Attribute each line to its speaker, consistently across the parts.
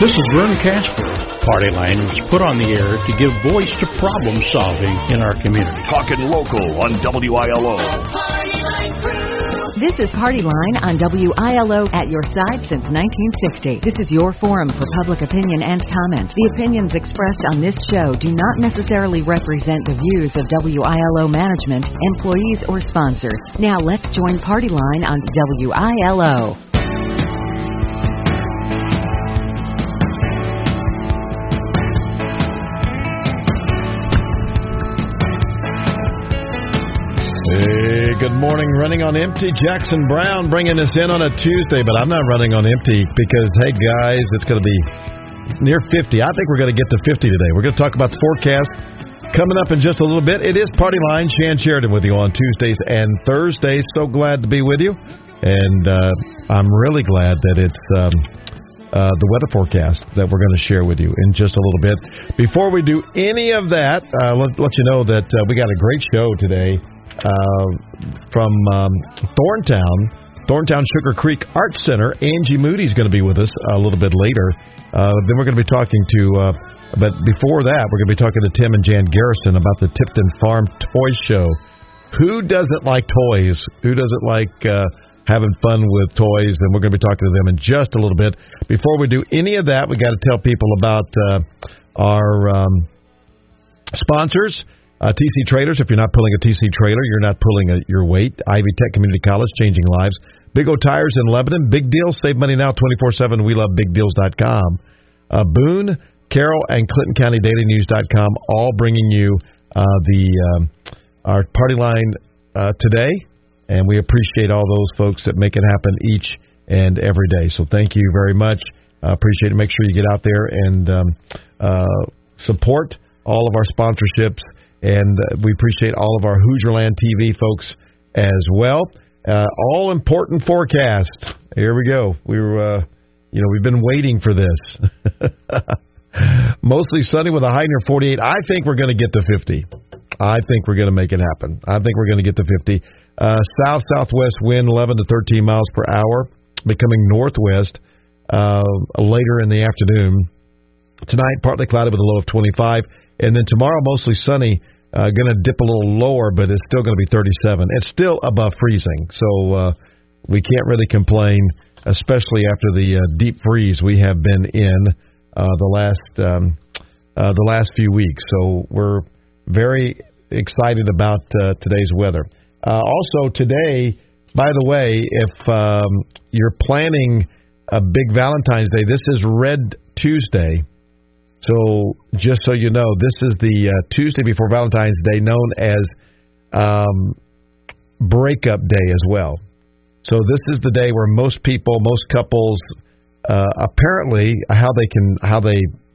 Speaker 1: This is Vern Casper. Party Line was put on the air to give voice to problem solving in our community.
Speaker 2: Talking local on WILO.
Speaker 3: This is Party Line on WILO, at your side since 1960. This is your forum for public opinion and comment. The opinions expressed on this show do not necessarily represent the views of WILO management, employees, or sponsors. Now let's join Party Line on WILO.
Speaker 4: Hey, good morning. Running on empty. Jackson Brown bringing us in on a Tuesday, but I'm not running on empty because, hey, guys, it's going to be near 50. I think we're going to get to 50 today. We're going to talk about the forecast coming up in just a little bit. It is Party Line. Shan Sheridan with you on Tuesdays and Thursdays. So glad to be with you. And I'm really glad that it's the weather forecast that we're going to share with you in just a little bit. Before we do any of that, let you know that we got a great show today. From Thorntown Sugar Creek Arts Center. Angie Moody's going to be with us a little bit later. Then we're going to be talking to, but before that, we're going to be talking to Tim and Jan Garrison about the Tipton Farm Toy Show. Who doesn't like toys? Who doesn't like having fun with toys? And we're going to be talking to them in just a little bit. Before we do any of that, we got to tell people about our sponsors. TC Trailers. If you're not pulling a TC trailer, you're not pulling your weight. Ivy Tech Community College, changing lives. Big O Tires in Lebanon. Big deals. Save money now 24/7. We love BigDeals.com. Boone, Carroll, and Clinton County Daily News.com, all bringing you our Party Line today. And we appreciate all those folks that make it happen each and every day. So thank you very much. Appreciate it. Make sure you get out there and support all of our sponsorships. And we appreciate all of our Hoosierland TV folks as well. All important forecast. Here we go. We've been waiting for this. Mostly sunny with a high near 48. I think we're going to get to 50. I think we're going to make it happen. I think we're going to get to 50. Southwest wind 11 to 13 miles per hour, becoming northwest later in the afternoon. Tonight, partly cloudy with a low of 25. And then tomorrow, mostly sunny, going to dip a little lower, but it's still going to be 37. It's still above freezing, so we can't really complain, especially after the deep freeze we have been in the last few weeks. So we're very excited about today's weather. Also today, by the way, if you're planning a big Valentine's Day, this is Red Tuesday. So just so you know, this is the Tuesday before Valentine's Day, known as Breakup Day as well. So this is the day where most couples, apparently, how they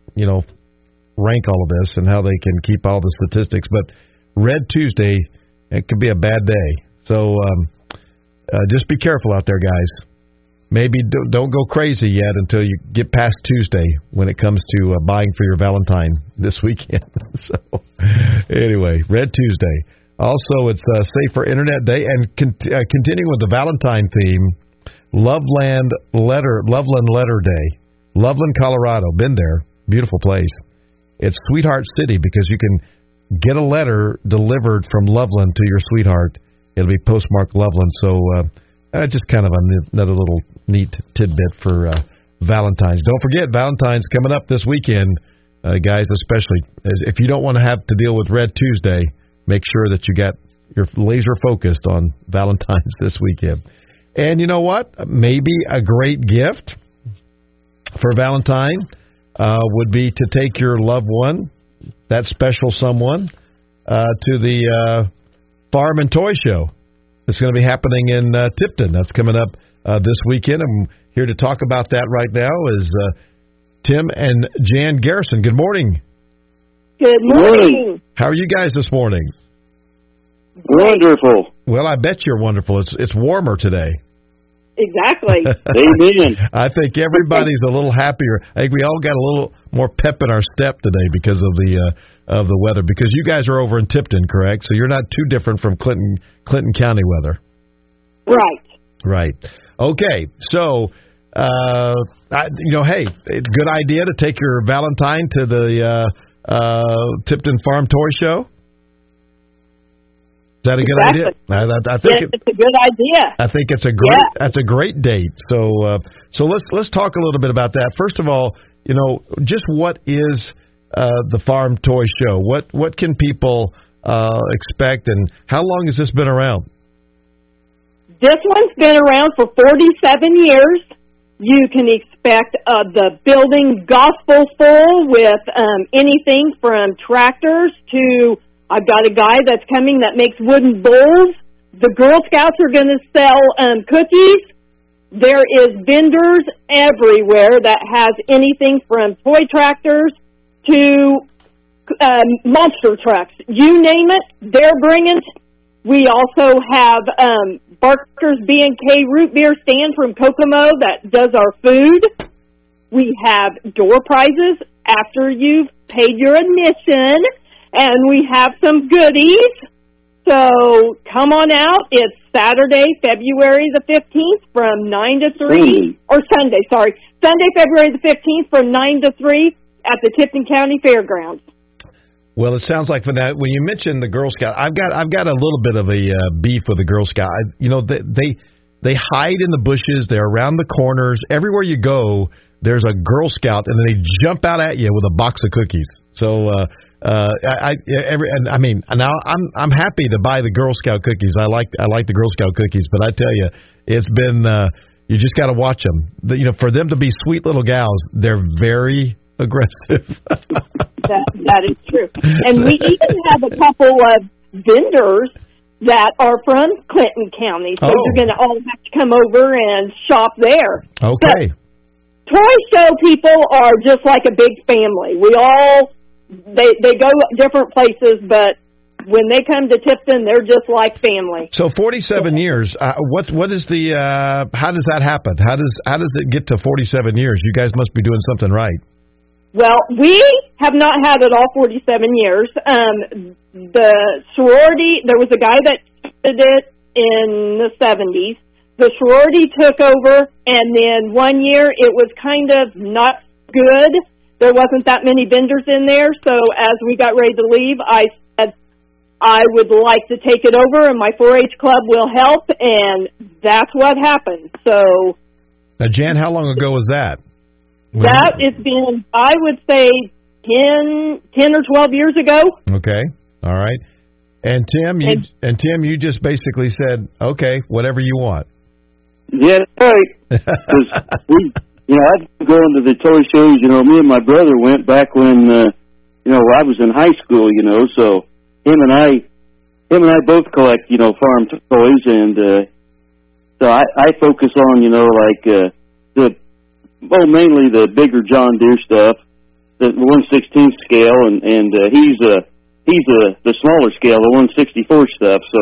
Speaker 4: rank all of this and how they can keep all the statistics. But Red Tuesday, it could be a bad day. So just be careful out there, guys. Maybe don't go crazy yet until you get past Tuesday when it comes to buying for your Valentine this weekend. So, anyway, Red Tuesday. Also, it's Safer Internet Day. And continuing with the Valentine theme, Loveland Letter Day. Loveland, Colorado. Been there. Beautiful place. It's Sweetheart City because you can get a letter delivered from Loveland to your sweetheart. It'll be postmarked Loveland. So, just kind of another little neat tidbit for Valentine's. Don't forget, Valentine's coming up this weekend, guys, especially. If you don't want to have to deal with Red Tuesday, make sure that you're laser focused on Valentine's this weekend. And you know what? Maybe a great gift for Valentine would be to take your loved one, that special someone, to the Farm and Toy Show. It's going to be happening in Tipton. That's coming up this weekend. I'm here to talk about that right now is Tim and Jan Garrison. Good morning.
Speaker 5: Good morning.
Speaker 4: How are you guys this morning?
Speaker 5: Wonderful.
Speaker 4: Well, I bet you're wonderful. It's warmer today.
Speaker 5: Exactly.
Speaker 6: Amen.
Speaker 4: I think everybody's a little happier. I think we all got a little more pep in our step today because of the weather. Because you guys are over in Tipton, correct? So you're not too different from Clinton County weather.
Speaker 5: Right.
Speaker 4: Right. Okay. So Hey, good idea to take your Valentine to the Tipton Farm Toy Show. Is that a good idea? I think
Speaker 5: it's a good idea.
Speaker 4: I think it's that's a great date. So let's talk a little bit about that. First of all, just what is the Farm Toy Show? What can people expect, and how long has this been around?
Speaker 5: This one's been around for 47 years. You can expect the building gospel full with anything from tractors to, I've got a guy that's coming that makes wooden bowls. The Girl Scouts are going to sell cookies. There is vendors everywhere that has anything from toy tractors to monster trucks. You name it, they're bringing it. We also have Barker's B&K root beer stand from Kokomo that does our food. We have door prizes after you've paid your admission, and we have some goodies. So come on out. It's Saturday, February the 15th from 9 to 3, or Sunday, February the 15th from 9 to 3 at the Tipton County Fairgrounds.
Speaker 4: Well, it sounds like when you mentioned the Girl Scout, I've got a little bit of a beef with the Girl Scout. They hide in the bushes. They're around the corners. Everywhere you go, there's a Girl Scout, and they jump out at you with a box of cookies. So now I'm happy to buy the Girl Scout cookies. I like the Girl Scout cookies, but I tell you, it's been you just got to watch them. For them to be sweet little gals, they're very aggressive.
Speaker 5: That is true. And we even have a couple of vendors that are from Clinton County, so you're going to all have to come over and shop there.
Speaker 4: Okay.
Speaker 5: But toy show people are just like a big family. They go different places, but when they come to Tipton, they're just like family.
Speaker 4: So 47 years. What is the? How does that happen? How does it get to 47 years? You guys must be doing something right.
Speaker 5: Well, we have not had it all 47 years. The sorority, there was a guy that started it in the 70s. The sorority took over, and then 1 year it was kind of not good. There wasn't that many vendors in there, so as we got ready to leave, I said I would like to take it over, and my 4-H club will help, and that's what happened. So,
Speaker 4: now, Jan, how long ago was that?
Speaker 5: That has been, I would say, 10 or 12 years ago.
Speaker 4: Okay, all right. And Tim, you just basically said, okay, whatever you want.
Speaker 6: Yeah, right. Because I've been going to the toy shows. Me and my brother went back when, I was in high school. So him and I both collect, farm toys, and so I focus on, mainly the bigger John Deere stuff, the 1/16 scale, and he's the smaller scale, the 1/64 stuff. So,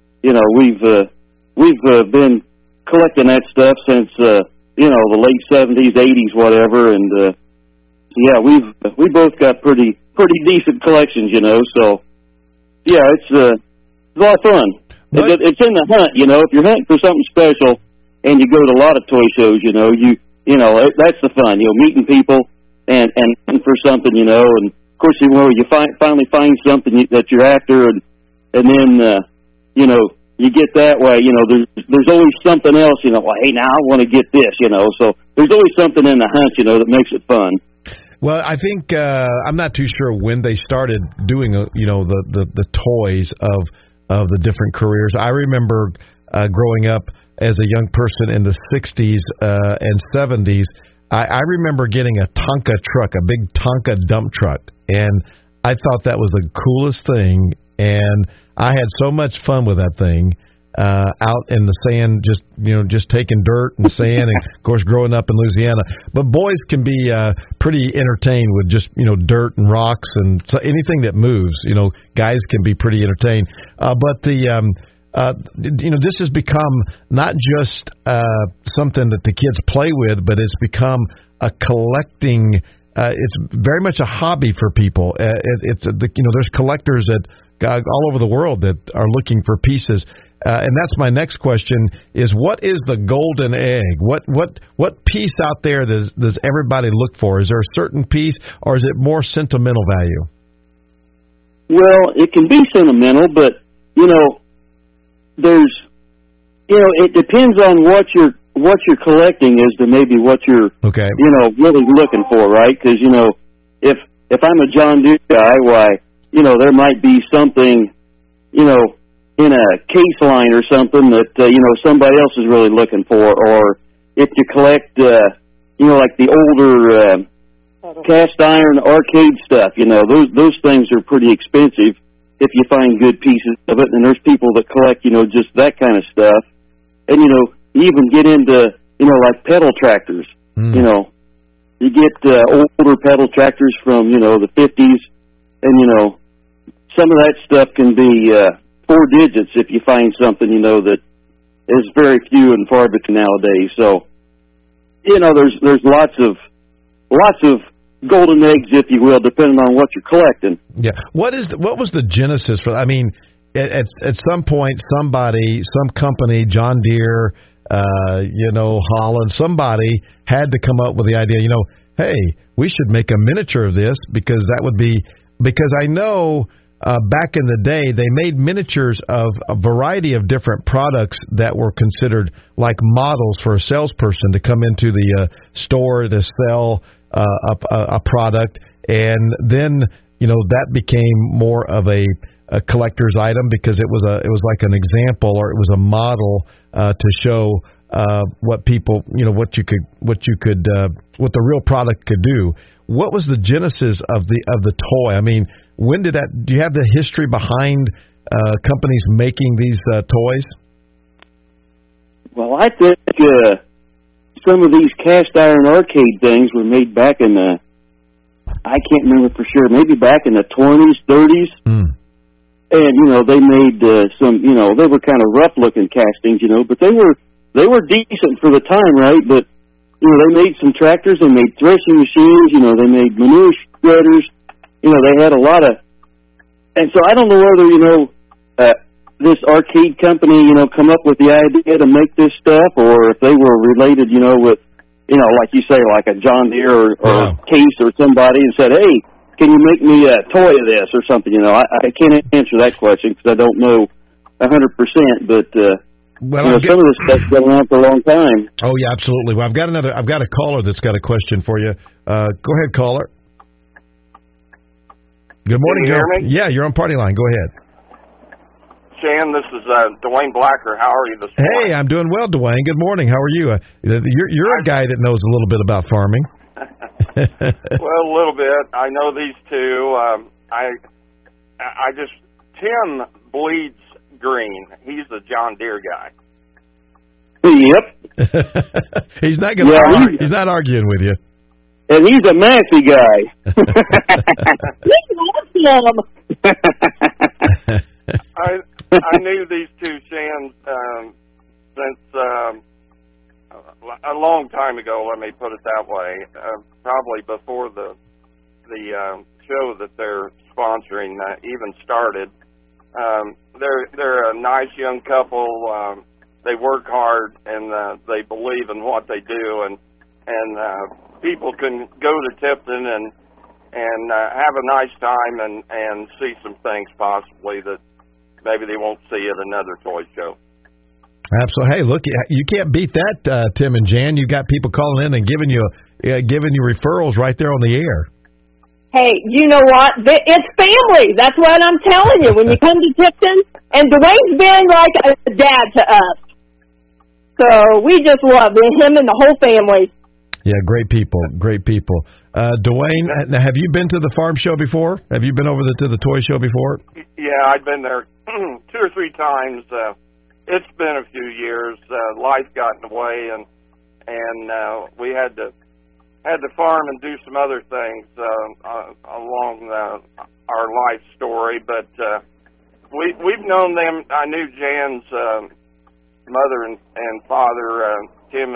Speaker 6: we've been collecting that stuff since the late 70s, 80s, whatever, and we both got pretty decent collections, So, yeah, it's a lot of fun. It's in the hunt, If you're hunting for something special, and you go to a lot of toy shows, that's the fun, meeting people and for something, and of course, you finally find something that you're after, and then, you get that way, there's always something else, hey, now I want to get this, so there's always something in the hunt, that makes it fun.
Speaker 4: Well, I think, I'm not too sure when they started doing, the toys of the different careers. I remember growing up as a young person in the 60s and 70s, I remember getting a Tonka truck, a big Tonka dump truck, and I thought that was the coolest thing, and I had so much fun with that thing out in the sand, just taking dirt and sand, and of course growing up in Louisiana. But boys can be pretty entertained with just dirt and rocks and so anything that moves. Guys can be pretty entertained, but this has become not just something that the kids play with, but it's become a collecting. It's very much a hobby for people. There's collectors all over the world that are looking for pieces. and that's my next question: is what is the golden egg? What piece out there does everybody look for? Is there a certain piece, or is it more sentimental value?
Speaker 6: Well, it can be sentimental, but it depends on what you're collecting as to maybe what you're really looking for, right? Because if I'm a John Deere guy, why there might be something in a case line or something that somebody else is really looking for, or if you collect like the older cast iron arcade stuff, those things are pretty expensive if you find good pieces of it, and there's people that collect just that kind of stuff. And you even get into like pedal tractors. You get older pedal tractors from the 50s, and some of that stuff can be 4 digits if you find something that is very few and far between nowadays. So there's lots of golden eggs, if you will, depending on what you're collecting.
Speaker 4: Yeah. What was the genesis for? I mean, at some point, somebody, some company, John Deere, Holland, somebody had to come up with the idea. Hey, we should make a miniature of this because I know back in the day they made miniatures of a variety of different products that were considered like models for a salesperson to come into the store to sell a product, and then that became more of a collector's item because it was like an example, or it was a model to show what people what the real product could do. What was the genesis of the toy? I mean, when did that? Do you have the history behind companies making these toys?
Speaker 6: Well, I think some of these cast iron arcade things were made back in I can't remember for sure, maybe back in the 20s, 30s. And, they made some, they were kind of rough-looking castings, but they were decent for the time, right? But, they made some tractors, they made threshing machines, they made manure spreaders, they had a lot of... And so I don't know whether, this arcade company, come up with the idea to make this stuff, or if they were related, with, like you say, like a John Deere or Case or somebody, and said, hey, can you make me a toy of this or something? I can't answer that question because I don't know 100%, but some of this stuff's been around for a long time.
Speaker 4: Oh yeah, absolutely. Well, I've got a caller that's got a question for you. Go ahead, caller. Good morning,
Speaker 7: Can you hear me?
Speaker 4: Yeah, you're on Party Line. Go ahead.
Speaker 7: Shan, this is Dwayne Blacker. How are you this morning?
Speaker 4: Hey, I'm doing well, Dwayne. Good morning. How are you? You're a guy that knows a little bit about farming.
Speaker 7: Well, a little bit. I know these two. Tim bleeds green. He's the John Deere guy.
Speaker 6: Yep.
Speaker 4: He's not he's not arguing with you.
Speaker 6: And he's a Massey guy.
Speaker 7: I knew these two Shans since a long time ago. Let me put it that way. Probably before the show that they're sponsoring even started. They're a nice young couple. They work hard and they believe in what they do, and people can go to Tipton and have a nice time and see some things possibly that maybe they won't see at another toy show.
Speaker 4: Absolutely. Hey, look, you can't beat that, Tim and Jan. You got people calling in and giving you referrals right there on the air.
Speaker 5: Hey, you know what? It's family. That's what I'm telling you. When you come to Tipton, and Dwayne's been like a dad to us. So we just love him and the whole family.
Speaker 4: Yeah, great people. Great people. Dwayne, have you been to the farm show before? Have you been over to the toy show before?
Speaker 7: Yeah, I've been there 2 or 3 times. It's been a few years. Life got in the way, and we had to farm and do some other things along our life story. But we've known them. I knew Jan's mother and father, Jim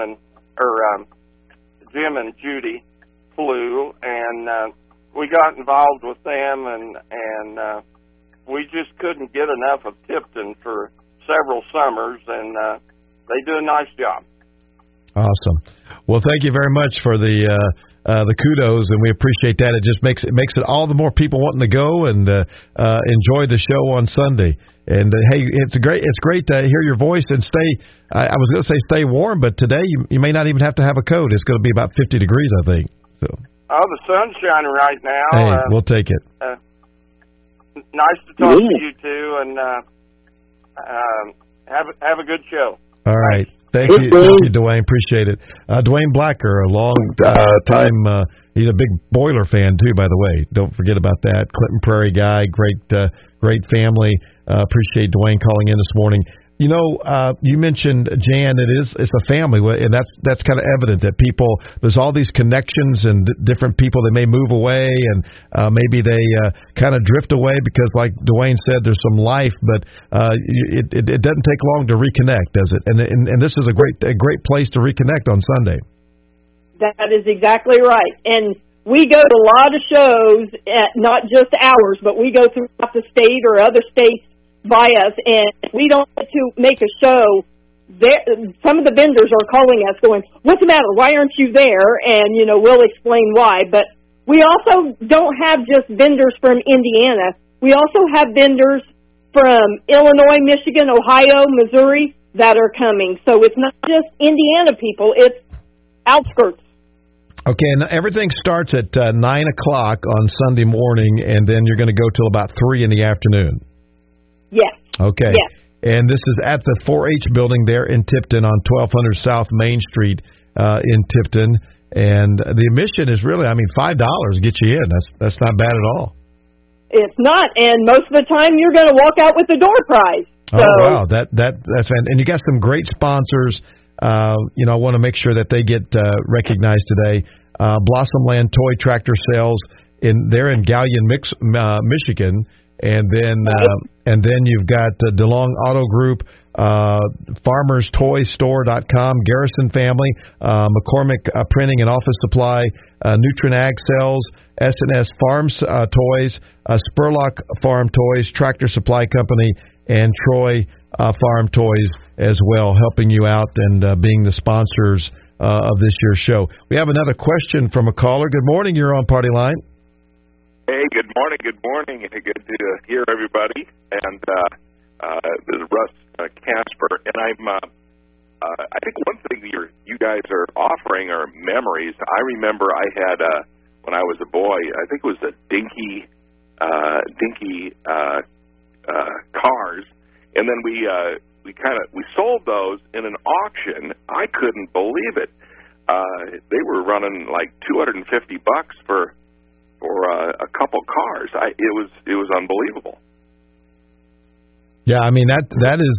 Speaker 7: and Judy Flew, and we got involved with them, and we just couldn't get enough of Tipton for several summers, and they do a nice job.
Speaker 4: Awesome. Well, thank you very much for the kudos, and we appreciate that. It just makes it all the more people wanting to go and enjoy the show on Sunday. And hey, it's great to hear your voice and stay. I was going to say stay warm, but today you may not even have to have a coat. It's going to be about 50 degrees, I think. So.
Speaker 7: Oh, the sun's shining right now.
Speaker 4: Hey, we'll take it.
Speaker 7: Nice to talk to you two, and have a good show.
Speaker 4: All right. Thank you, Dwayne. Appreciate it. Dwayne Blacker, a long time. He's a big Boiler fan too, by the way. Don't forget about that. Clinton Prairie guy, great family. Appreciate Dwayne calling in this morning. You know, you mentioned, Jan, it's a family, and that's kind of evident that there's all these connections and different people. They may move away, and maybe they kind of drift away because, like Dwayne said, there's some life, but it doesn't take long to reconnect, does it? And this is a great place to reconnect on Sunday.
Speaker 5: That is exactly right. And we go to a lot of shows, not just ours, but we go throughout the state or other states by us, and we don't get to make a show. Some of the vendors are calling us going, what's the matter? Why aren't you there? And, we'll explain why. But we also don't have just vendors from Indiana. We also have vendors from Illinois, Michigan, Ohio, Missouri that are coming. So it's not just Indiana people, it's outskirts.
Speaker 4: Okay, and everything starts at 9 o'clock on Sunday morning, and then you're going to go till about 3 in the afternoon.
Speaker 5: Yes.
Speaker 4: Okay.
Speaker 5: Yes.
Speaker 4: And this is at the 4-H building there in Tipton on 1200 South Main Street in Tipton. And the admission is really, $5 gets you in. That's not bad at all.
Speaker 5: It's not, and most of the time you're going to walk out with the door prize. So.
Speaker 4: Oh, wow. That's fantastic. And you got some great sponsors. I want to make sure that they get recognized today. Blossomland Toy Tractor Sales, they're in Galion, Michigan. And then you've got DeLong Auto Group, FarmersToyStore.com, Garrison Family, McCormick Printing and Office Supply, Nutrin Ag Sales, S&S Farms Toys, Spurlock Farm Toys, Tractor Supply Company, and Troy Farm Toys as well, helping you out and being the sponsors of this year's show. We have another question from a caller. Good morning. You're on Party Line.
Speaker 8: Hey, good morning. Good to hear everybody. And this is Russ Casper. And I think one thing you guys are offering are memories. I remember I had, when I was a boy, I think it was the Dinky cars. And then we sold those in an auction. I couldn't believe it. They were running like $250 for a couple cars. It was unbelievable.
Speaker 4: Yeah, that is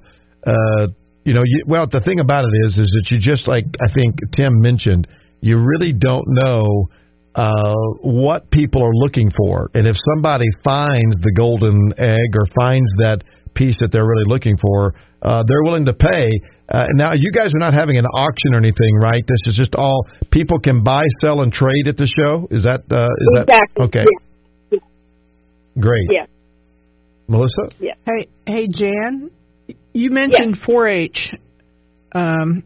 Speaker 4: the thing about it is that you just, like I think Tim mentioned, you really don't know what people are looking for, and if somebody finds the golden egg or finds that piece that they're really looking for, they're willing to pay. Now, you guys are not having an auction or anything, right? This is just all people can buy, sell, and trade at the show? Is that
Speaker 5: exactly.
Speaker 4: That okay?
Speaker 5: Yeah.
Speaker 4: Great.
Speaker 5: Yeah.
Speaker 4: Melissa?
Speaker 5: Yeah.
Speaker 9: Hey, Jan, you mentioned 4-H, and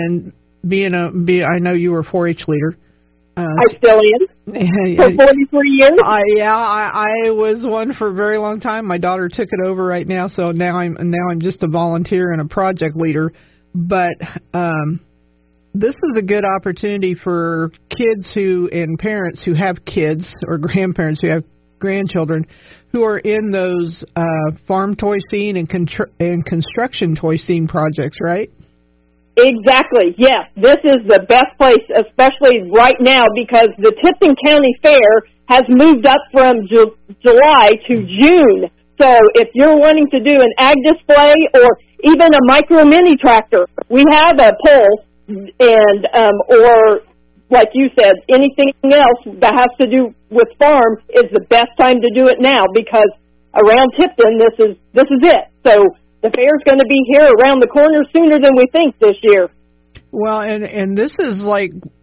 Speaker 9: I know you were a 4-H leader.
Speaker 5: I still am. For 43 years.
Speaker 9: I was one for a very long time. My daughter took it over right now, so now I'm just a volunteer and a project leader. But this is a good opportunity for kids and parents who have kids or grandparents who have grandchildren who are in those farm toy scene and construction toy scene projects, right?
Speaker 5: Exactly, yes. This is the best place, especially right now, because the Tipton County Fair has moved up from July to June. So if you're wanting to do an ag display or even a micro mini tractor, we have a pole, and or like you said, anything else that has to do with farm is the best time to do it now, because around Tipton, this is it. So the fair's going to be here around the corner sooner than we think this year.
Speaker 9: Well, and this is like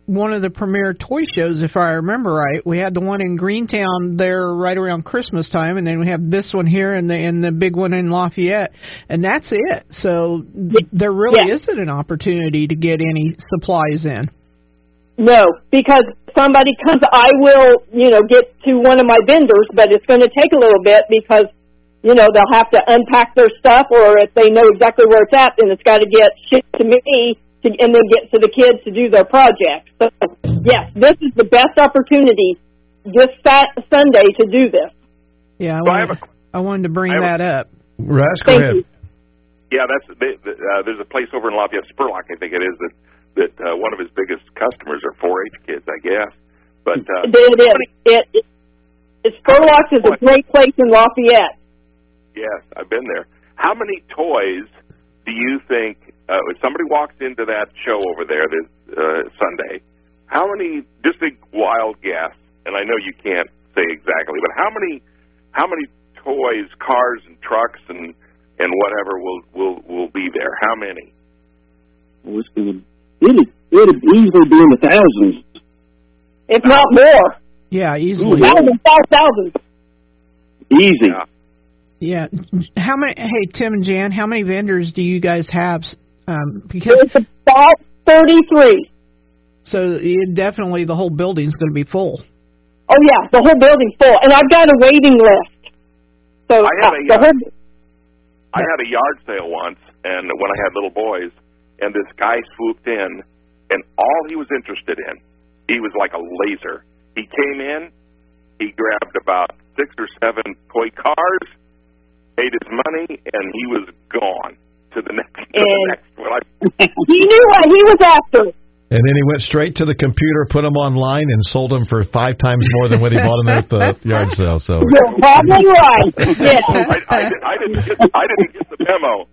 Speaker 9: one of the premier toy shows, if I remember right. We had the one in Greentown there right around Christmas time, and then we have this one here and the big one in Lafayette, and that's it. So there really isn't an opportunity to get any supplies in.
Speaker 5: No, because somebody comes, I will, get to one of my vendors, but it's going to take a little bit because, they'll have to unpack their stuff, or if they know exactly where it's at, then it's got to get shipped to me and then get to the kids to do their project. So, yes, this is the best opportunity this Sunday to do this.
Speaker 9: Yeah, I wanted to bring that up.
Speaker 4: Russ, go ahead.
Speaker 8: Yeah, there's a place over in Lafayette, Spurlock, I think it is, that one of his biggest customers are 4-H kids, I guess. But
Speaker 5: it is. Spurlock is a great place in Lafayette.
Speaker 8: Yes, I've been there. How many toys do you think, if somebody walks into that show over there this Sunday, how many, just a wild guess, and I know you can't say exactly, but how many toys, cars and trucks and whatever will be there? How many?
Speaker 6: Well, it'd easily be in the thousands.
Speaker 5: If not more.
Speaker 9: Yeah, easily.
Speaker 5: Thousands.
Speaker 6: Easy.
Speaker 9: Yeah. How many? Hey, Tim and Jan, how many vendors do you guys have? Because
Speaker 5: it's about 33.
Speaker 9: So definitely the whole building's going to be full.
Speaker 5: Oh yeah, the whole building's full, and I've got a waiting list. So
Speaker 8: I had a yard sale once, and when I had little boys, and this guy swooped in, and all he was interested in, he was like a laser. He came in, he grabbed about 6 or 7 toy cars, paid his money, and he was gone to the next one.
Speaker 5: He knew what he was after.
Speaker 4: And then he went straight to the computer, put them online, and sold them for 5 times more than what he bought them at the yard sale. So
Speaker 5: you're probably right. Yeah.
Speaker 8: I didn't get the memo.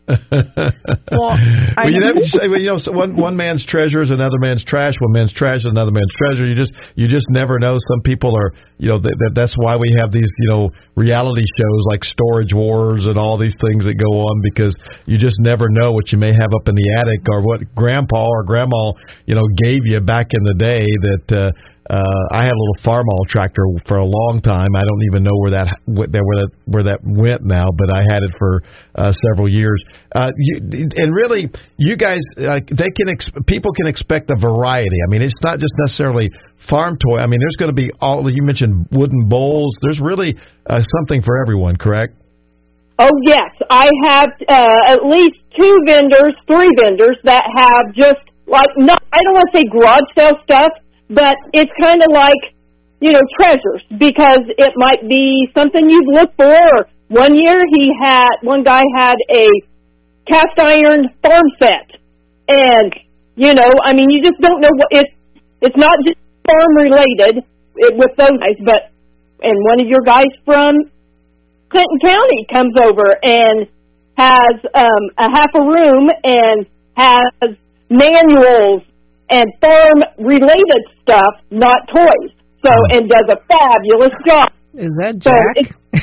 Speaker 4: So one man's treasure is another man's trash. One man's trash is another man's treasure. You just never know. Some people are, that's why we have these, reality shows like Storage Wars and all these things that go on, because you just never know what you may have up in the attic, or what grandpa or grandma, gave you back in the day. That I had a little Farmall tractor for a long time. I don't even know where that went now, but I had it for several years. And really, you guys, people can expect a variety. I mean, it's not just necessarily farm toy. I mean, there's going to be you mentioned wooden bowls. There's really something for everyone, correct?
Speaker 5: Oh, yes. I have at least 3 vendors that have just I don't want to say garage sale stuff, but it's kind of like, treasures, because it might be something you've looked for. One year one guy had a cast iron farm set, and, you just don't know what it's not just farm related with those guys, and one of your guys from Clinton County comes over and has a half a room and has manuals and farm-related stuff, not toys. So, and does a fabulous job.
Speaker 9: Is that Jack?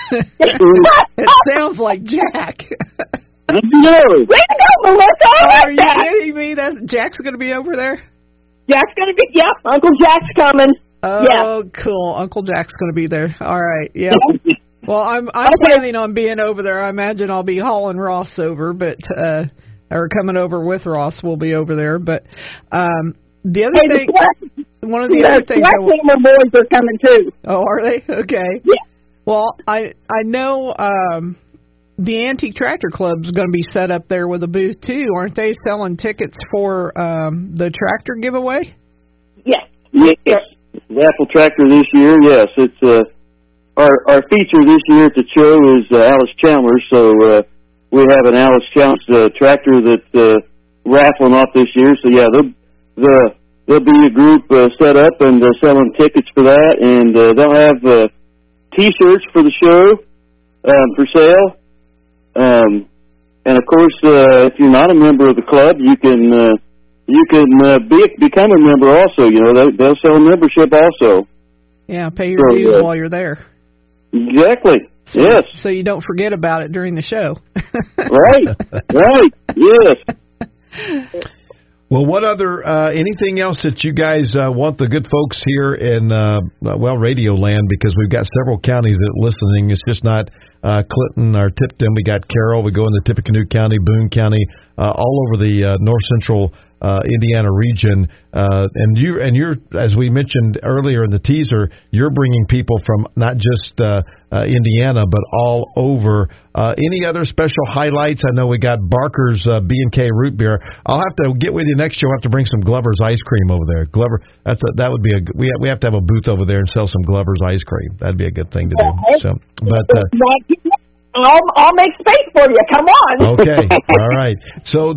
Speaker 9: It sounds like Jack.
Speaker 5: No. Way to go, Melissa.
Speaker 9: Are you kidding me? Jack's going to be over there?
Speaker 5: Jack's going to be, yep. Uncle Jack's coming.
Speaker 9: Oh, cool. Uncle Jack's going to be there. All right, yeah. Well, I'm planning on being over there. I imagine I'll be hauling Ross over, or coming over with Ross. We'll be over there. But the other thing, one of the other things,
Speaker 5: my boys are coming too.
Speaker 9: Oh, are they? Okay.
Speaker 5: Yeah.
Speaker 9: Well, I know the Antique Tractor Club's going to be set up there with a booth too, aren't they? Selling tickets for the tractor giveaway.
Speaker 5: Yes.
Speaker 6: Yes. Raffle tractor this year. Yes, it's our feature this year at the show is Alice Chalmers. So. We have an Alice Chalmers tractor that's raffling off this year. So, yeah, there'll be a group set up and selling tickets for that. And they'll have T-shirts for the show for sale. And, of course, if you're not a member of the club, you can become a member also. They'll sell a membership also.
Speaker 9: Yeah, pay your dues while you're there.
Speaker 6: Exactly. Yes.
Speaker 9: So you don't forget about it during the show.
Speaker 6: Right. Yes.
Speaker 4: Well, what other anything else that you guys want the good folks here in Radio Land, because we've got several counties that are listening. It's just not Clinton or Tipton. We got Carroll. We go into Tippecanoe County, Boone County, all over the north central Indiana region. And you're, as we mentioned earlier in the teaser, you're bringing people from not just Indiana, but all over. Any other special highlights? I know we got Barker's B&K root beer. I'll have to get with you next year. We'll have to bring some Glover's ice cream over there. Glover, that would be we have to have a booth over there and sell some Glover's ice cream. That'd be a good thing to do. So, but
Speaker 5: I'll make space for you. Come on.
Speaker 4: Okay. All right. So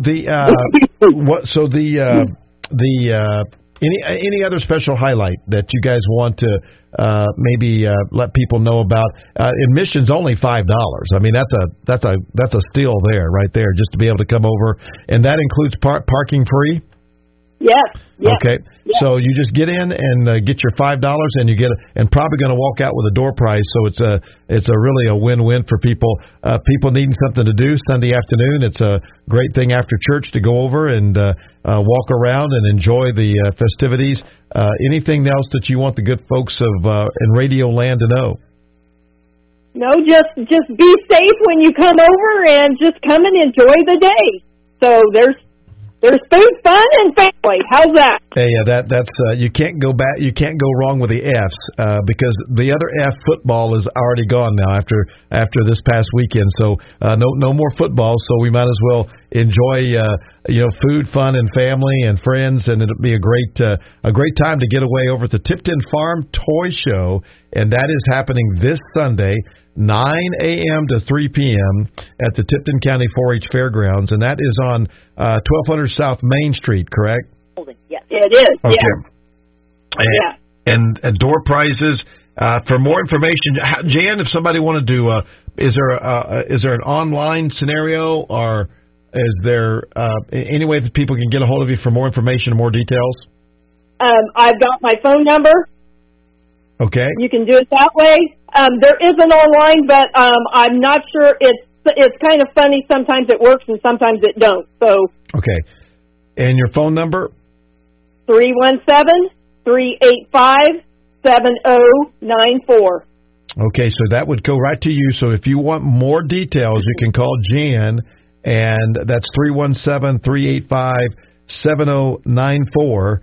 Speaker 4: any other special highlight that you guys want to maybe let people know about? Admission's only $5. I mean, that's a steal there, right there, just to be able to come over, and that includes parking free.
Speaker 5: Yes.
Speaker 4: Okay. Yes. So you just get in and get your $5, and you get and probably going to walk out with a door prize. So it's a really a win-win for people. People needing something to do Sunday afternoon. It's a great thing after church to go over and walk around and enjoy the festivities. Anything else that you want the good folks of in Radio Land to know?
Speaker 5: No, just be safe when you come over, and just come and enjoy the day. So there's food, fun, and family. How's that?
Speaker 4: Hey, that's you can't go back. You can't go wrong with the F's because the other F, football, is already gone now after this past weekend. So no more football. So we might as well enjoy food, fun, and family and friends, and it'll be a great time to get away over at the Tipton Farm Toy Show, and that is happening this Sunday, 9 a.m. to 3 p.m. at the Tipton County 4-H Fairgrounds, and that is on 1200 South Main Street, correct?
Speaker 5: Yes, it is.
Speaker 4: Okay. Yeah. And door prizes. For more information, Jan, if somebody wanted to, is there an online scenario, or is there any way that people can get a hold of you for more information and more details?
Speaker 5: I've got my phone number.
Speaker 4: Okay.
Speaker 5: You can do it that way. There is an online, but I'm not sure. It's kind of funny. Sometimes it works and sometimes it don't. So. Okay.
Speaker 4: And your phone number?
Speaker 5: 317-385-7094.
Speaker 4: Okay, so that would go right to you. So if you want more details, you can call Jan, and that's 317-385-7094.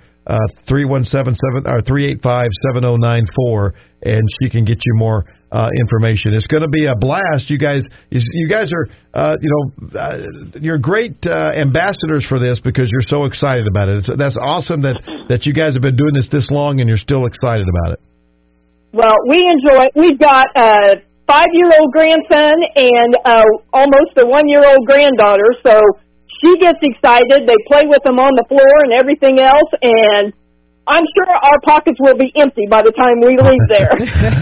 Speaker 4: 385-7094, and she can get you more information. It's going to be a blast. You guys are, you're great ambassadors for this because you're so excited about it. That's awesome that you guys have been doing this long and you're still excited about it.
Speaker 5: Well, we enjoy it. We've got a 5-year-old grandson and almost a 1-year-old granddaughter, so she gets excited. They play with them on the floor and everything else, and I'm sure our pockets will be empty by the time we leave there.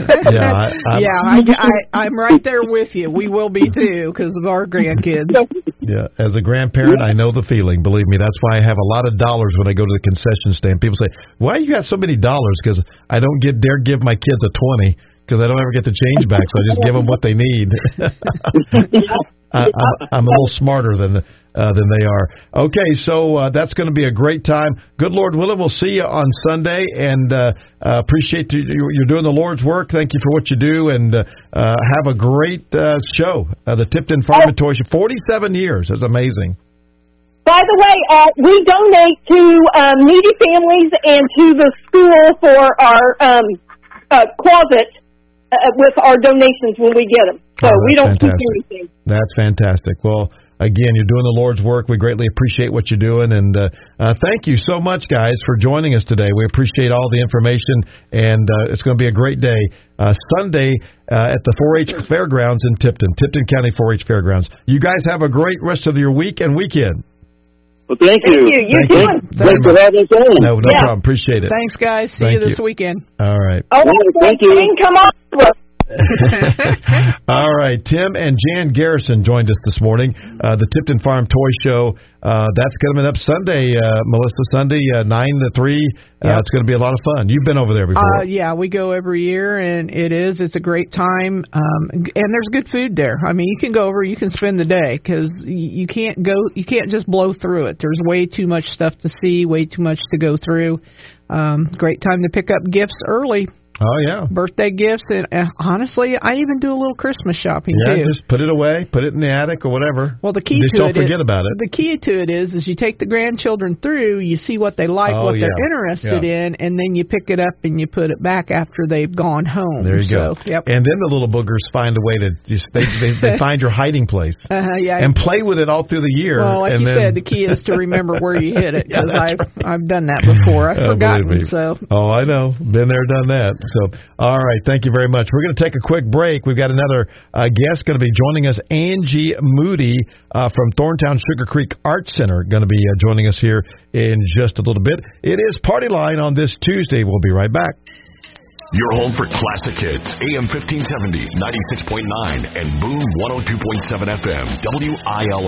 Speaker 9: I'm right there with you. We will be too because of our grandkids.
Speaker 4: Yeah, as a grandparent, I know the feeling. Believe me, that's why I have a lot of dollars when I go to the concession stand. People say, "Why you got so many dollars?" Because I don't dare give my kids a 20 because I don't ever get the change back, so I just give them what they need. I'm a little smarter than they are. Okay, so that's going to be a great time. Good Lord willing, we'll see you on Sunday, and appreciate you're doing the Lord's work. Thank you for what you do, and have a great show. The Tipton Farm and Toy Show, 47 years. That's amazing.
Speaker 5: By the way, we donate to needy families and to the school for our closet with our donations when we get them. So we don't keep anything.
Speaker 4: That's fantastic. Well, again, you're doing the Lord's work. We greatly appreciate what you're doing. And thank you so much, guys, for joining us today. We appreciate all the information, and it's going to be a great day. Sunday at the 4-H Fairgrounds in Tipton County 4-H Fairgrounds. You guys have a great rest of your week and weekend.
Speaker 6: Well, thank you.
Speaker 5: You too.
Speaker 6: Thanks for having us on.
Speaker 4: No problem. Appreciate it.
Speaker 9: Thanks, guys. See you this weekend.
Speaker 4: All right.
Speaker 5: Oh,
Speaker 6: thank you.
Speaker 5: Come on.
Speaker 4: All right, Tim and Jan Garrison joined us this morning. The Tipton Farm Toy Show, that's coming up Sunday, Melissa, Sunday, 9 to 3. It's going to be a lot of fun. You've been over there before.
Speaker 9: Yeah, we go every year, and it's a great time, and there's good food there. I mean, you can go over, you can spend the day, because you can't just blow through it. There's way too much stuff to see, way too much to go through. Great time to pick up gifts early.
Speaker 4: Oh, yeah.
Speaker 9: Birthday gifts, and honestly, I even do a little Christmas shopping, too.
Speaker 4: Yeah, just put it away, put it in the attic or whatever.
Speaker 9: Well, the key
Speaker 4: just
Speaker 9: to
Speaker 4: don't
Speaker 9: it
Speaker 4: forget about it.
Speaker 9: The key to it is you take the grandchildren through, you see what they like, what they're interested in, and then you pick it up and you put it back after they've gone home.
Speaker 4: There you go.
Speaker 9: Yep.
Speaker 4: And then the little boogers find a way to just they find your hiding place and play with it all through the year.
Speaker 9: Well, like you said, the key is to remember where you hit it, because I've done that before. I've forgotten.
Speaker 4: Oh, I know. Been there, done that. So, all right. Thank you very much. We're going to take a quick break. We've got another guest going to be joining us, Angie Moody from Thorntown Sugar Creek Art Center, going to be joining us here in just a little bit. It is Party Line on this Tuesday. We'll be right back.
Speaker 2: Your home for classic hits, AM 1570, 96.9, and Boom 102.7 FM, WILO.